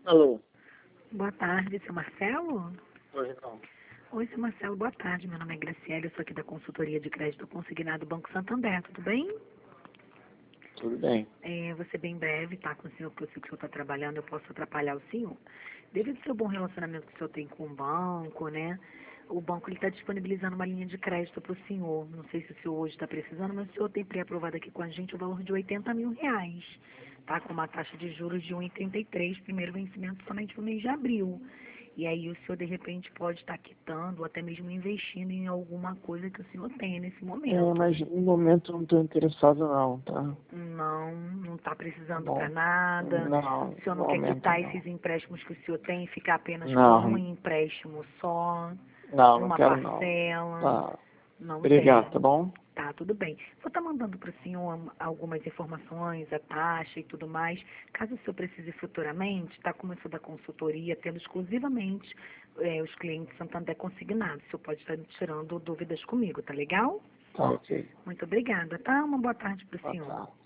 Alô? Boa tarde, seu Marcelo? Oi, não. Oi, seu Marcelo, boa tarde. Meu nome é Graciela, eu sou aqui da consultoria de crédito consignado Banco Santander, tudo bem? Tudo bem. Você bem breve, tá? Com o senhor, porque eu sei que o senhor está trabalhando, eu posso atrapalhar o senhor. Devido ao seu bom relacionamento que o senhor tem com o banco, né? O banco está disponibilizando uma linha de crédito para o senhor. Não sei se o senhor hoje está precisando, mas o senhor tem pré-aprovado aqui com a gente o valor de R$ 80 mil, tá? Com uma taxa de juros de 1,33, primeiro vencimento somente no mês de abril. E aí o senhor, de repente, pode estar quitando ou até mesmo investindo em alguma coisa que o senhor tenha nesse momento. Mas no momento eu não estou interessado não, tá? Não está Tá precisando para bom? nada. Não, O senhor no não quer momento quitar não. esses empréstimos que o senhor tem e ficar apenas com um Não, empréstimo só, não uma quero não. parcela. Tá. Não Obrigado, tem. tá bom? Tá, tudo bem. Vou estar mandando para o senhor algumas informações, a taxa e tudo mais. Caso o senhor precise futuramente, tá? Como eu sou da consultoria, tendo exclusivamente os clientes Santander consignados. O senhor pode estar tirando dúvidas comigo, tá legal? Tá, ok. Muito obrigada, tá? Uma boa tarde para o Boa senhor. tarde.